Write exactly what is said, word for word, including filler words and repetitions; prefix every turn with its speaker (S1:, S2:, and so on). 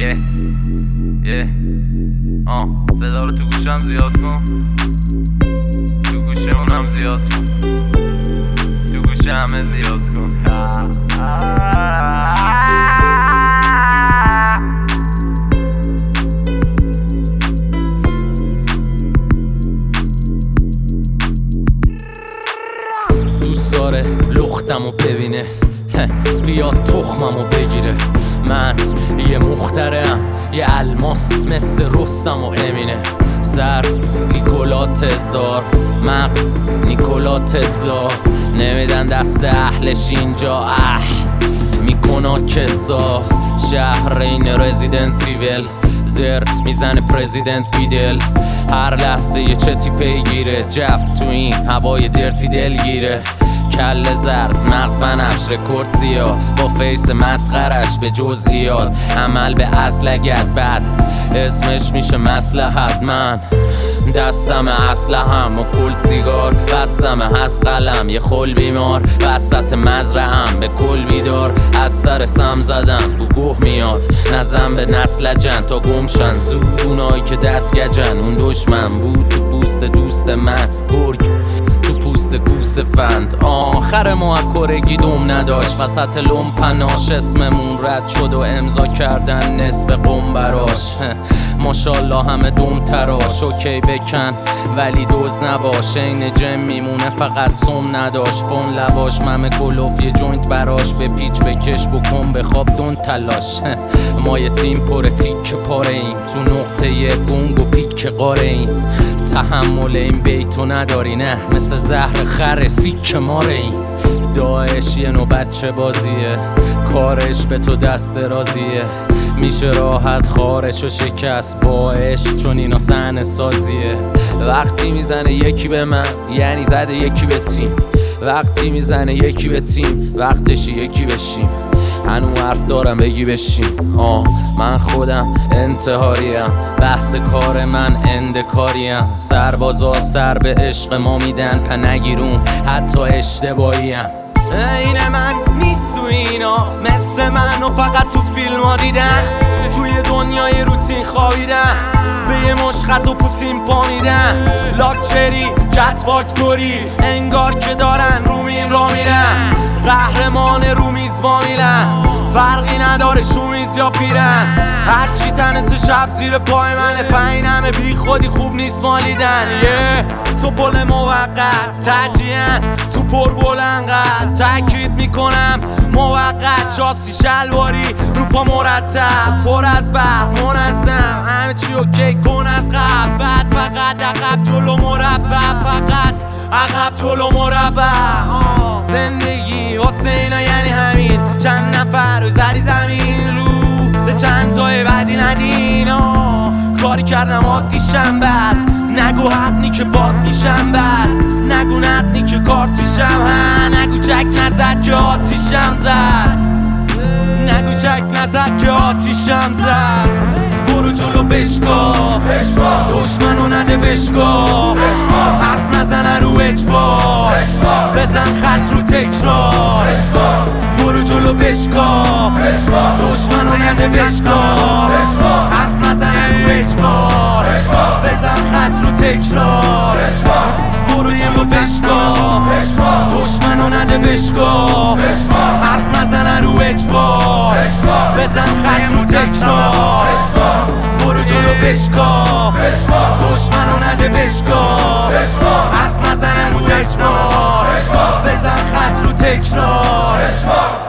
S1: یه یه آه صدا رو تو گوشم زیاد کن، تو گوشه اونم زیاد کن، تو گوشه همه زیاد کن. دوست داره لختمو ببینه، بیاد تخممو بگیره. من یه مخترعم، یه الماس مثل رستم و امینه. سر نیکولا تزدار، مغز نیکولا تسلا. نمیدن دست اهلش اینجا، اه میکنا کسا. شهر این رزیدنت ایول، زر میزنه پرزیدنت فیدل. هر لحظه یه چتی پیگیره، جف تو این هوای درتی دلگیره. کل زرد مغز بنفش رکورد سیاه، با فیس مسخرش به جزئیات. عمل به اصل اگد بد اسمش میشه مصلحت. من دستم اسلحه‌ام و پول سیگار، بستم هست قلم یه خل بیمار. وسط مزرعم به کل بیدار، از سر سم زدم بو گوه میاد. نزن به نسل جن تا گمشن زود اونایی که دست گجن. اون دشمن بود تو پوست دوست من، گرگ تو پوست گوس فند. آخر ما اکورگی دوم نداشت، وسط لومپناش اسممون رد شد و امضا کردن نصف قم براش. ماشالله همه دوم تراش، اوکی بکن ولی دوز نباش. این جم میمونه فقط سم نداشت، فون لباش ممه گلوف یه جوینت براش. به پیچ بکش بکن بخواب دون تلاش. ما یه تیم پر تیک پاره ایم، تو نقطه یه گنگ و پیک قاره ایم. تحمل این بیتو نداری نه، مثل زهر خر سیک ماره این. داعش یه نوع بچه بازیه، کارش به تو دست رازیه. میشه راحت خارش و شکست باش، چون اینا صحنه سازیه. وقتی میزنه یکی به من یعنی زده یکی به تیم. وقتی میزنه یکی به تیم وقتشی یکی بشیم. هنو حرف دارم بگی بشیم. آه من خودم انتحاریم، بحث کار من اندکاریم. سربازا سر به عشق ما میدن، پا نگیرون حتی اشتباهیم. این من نیست تو اینا، مثل من و فقط تو فیلم ها دیدن. توی دنیای روتین خوابیدن، به یه مشخص و پوتین پا میدن. لاکچری کت فاکتوری انگار که دارن رومین را میرن. قهرمان رومیز با میرن، فرقی نداره شومیز یا پیرن. هرچی تنت شب زیر پای منه، پایین همه بی خودی خوب نیست مالیدن. یه تو پل موقت ترجیحن، تو پر بلنقدر تاکید میکنم موقت. شاسی شلواری رو پا مرتب، پر از برق منظم، همه چی اوکی کن از قبل. بعد فقط عقب جلو مربع، فقط عقب جلو مربع. زندگی حسینا یعنی همین، چند نفر رو زدی زمین رو به چند تای بعدی ندین. کاری کردم عادیشم بد، نگو حقنی که باد میشم بد. نگو نقنی که کارتیشم هن، نگو چک نزد که آتیشم زد. نگو چک نزد که آتیشم زد. برو جلو بشکاف، دشمنو نده بشکاف. حرف نزنه رو اجبار، بزن خط رو تکرار. برو جلو بشکاف، دشمنو نده بشکاف. حرف نزنه رو اجبار، بزن خط رو تکرار. برو جلو بشکاف، دشمنو نده بشکاف. حرف نزنه رو اجبار، بزن خط رو تکرار. برو جلو بشکاف، دشمنو نده بشکاف. حرف نزنه رو اجبار، بزن خط رو تکرار.